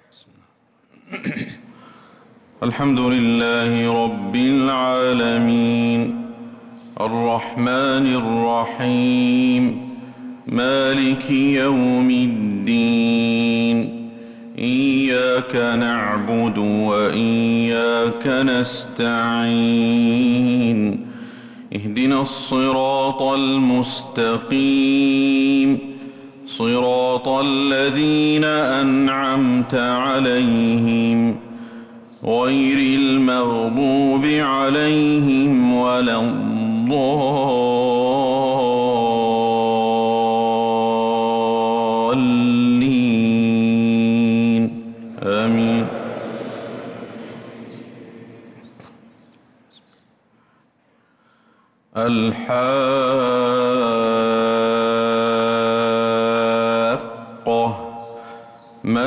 الحمد لله رب العالمين الرحمن الرحيم مالك يوم الدين إياك نعبد وإياك نستعين اهدنا الصراط المستقيم صراط الذين أنعمت عليهم غير المغضوب عليهم ولا الضالين آمين. الحاقة ما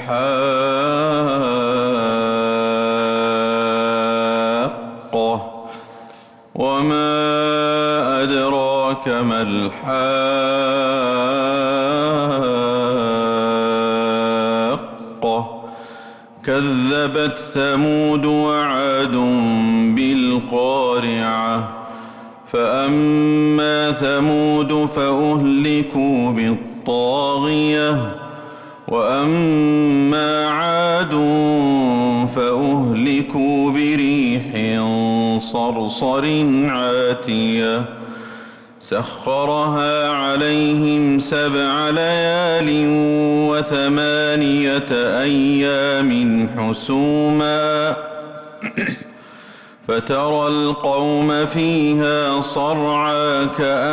الحاقة وما أدراك ما الحاقة كذبت ثمود وعاد بالقارعة فأما ثمود فأهلكوا بالطاغية وأما عاد فأهلكوا بريح صرصر عاتية سخرها عليهم 7 ليال و8 أيام حسوما فترى القوم فيها صرعى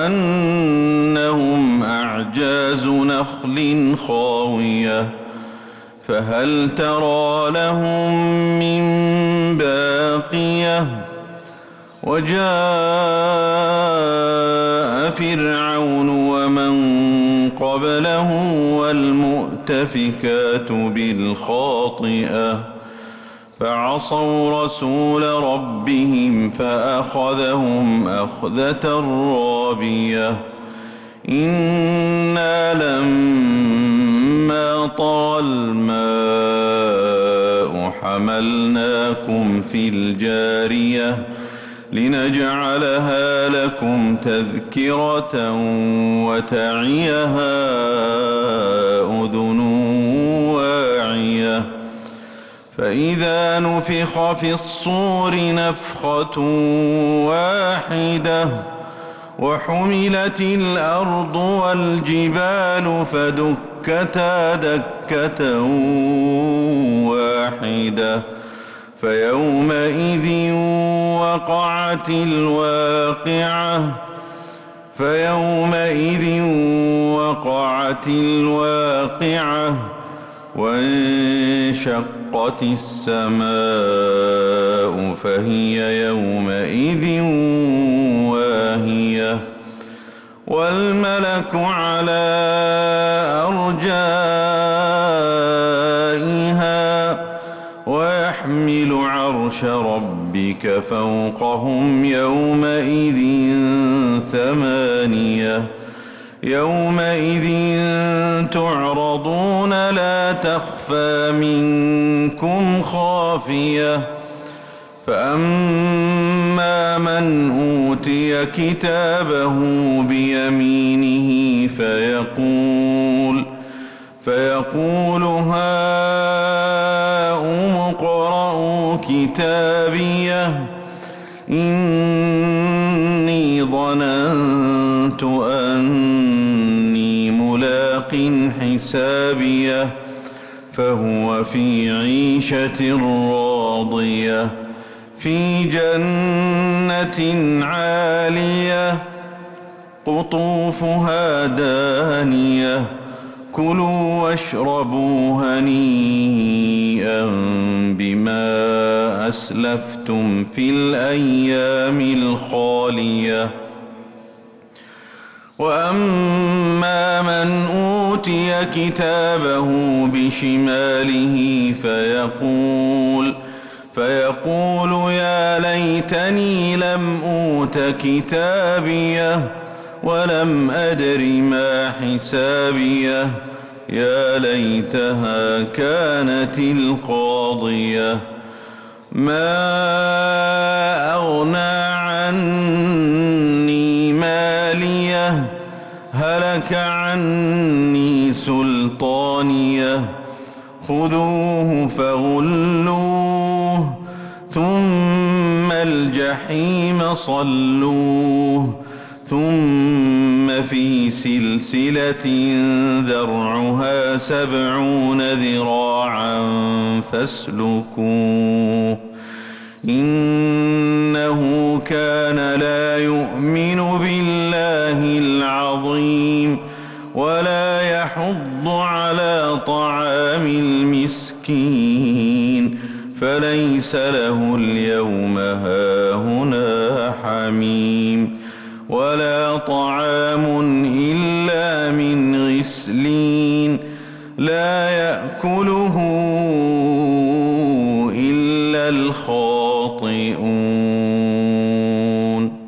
كأنهم أعجاز نخل خاوية فهل ترى لهم من باقية وجاء فرعون ومن قبله والمؤتفكات بالخاطئة فعصوا رسول ربهم فأخذهم أخذة رابية إنا لما طغى الماء حملناكم في الجارية لنجعلها لكم تذكرة وتعيها أذن واعية فإذا نفخ في الصور نفخة واحدة وحملت الأرض والجبال فدكتا دكة واحدة فيومئذ وقعت الواقعة وانشقت السماء فهي يومئذ واهية والملك على أرجائها ويحمل عرش ربك فوقهم يومئذ 8 يومئذ تعرضون لا تخفى منكم خافية فأما من أوتي كتابه بيمينه فيقول هاؤم اقرءوا كتابيه إني ظننت أني ملاق حسابيه فهو في عيشة راضية في جنة عالية قطوفها دانية كلوا واشربوا هنيئا بما أسلفتم في الأيام الخالية وأما من أوتي كتابه بشماله فيقول يا ليتني لم أوت كتابيه ولم أدر ما حسابيه يا ليتها كانت القاضية ما أغنى عني ماليه هلك عني سلطانيه خذوه فغلوه ثم الجحيم صلوه ثم في سلسلة ذرعها 70 ذراعا فاسلكوه إنه كان لا يؤمن بالله العظيم ولا يحض على طعام المسكين فليس له اليوم هاهنا حميم ولا طعام إلا من غسلين لا يأكله إلا الخاطئون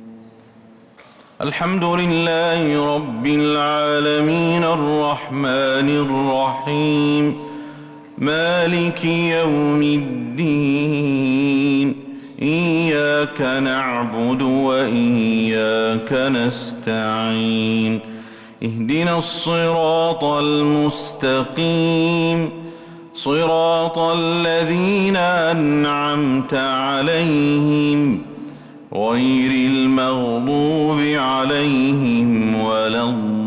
الحمد لله رب العالمين الرحمن الرحيم مالك يوم الدين إياك نعبد وإياك نستعين اهدنا الصراط المستقيم صراط الذين أنعمت عليهم غير المغضوب عليهم ولا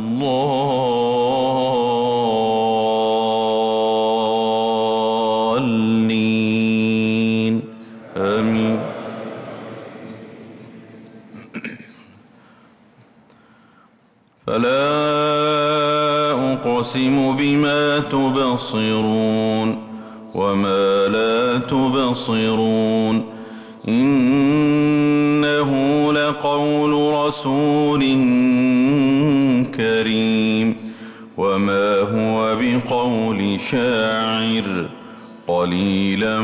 الضالين آمين فلا أقسم بما تبصرون وما لا تبصرون إنه لقول رسول كريم وما هو بقول شاعر قليلا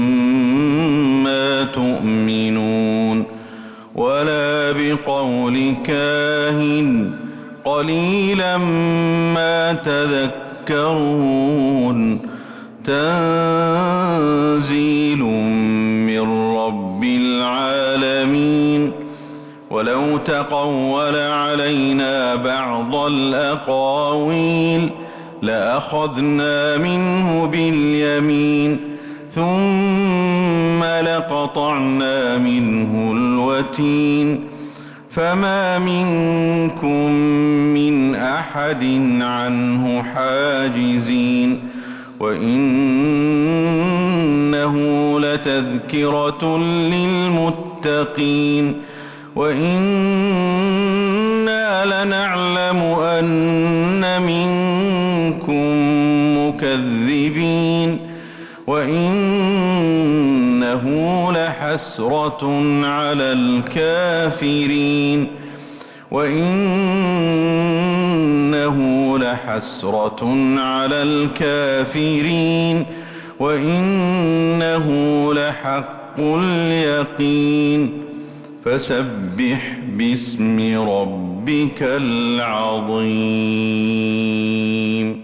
ما تؤمنون ولا بقول كاهن قليلا ما تذكرون تنزيل من رب العالمين ولو تقول علينا بعض الأقاويل لأخذنا منه باليمين ثم لقطعنا منه الوتين فما منكم من أحد عنه حاجزين وإنه لتذكرة للمتقين وإنا لنعلم أن منكم مكذبين وإنه لحسرة على الكافرين وإنه لحسرة على الكافرين وإنه لحق اليقين فسبح باسم ربك العظيم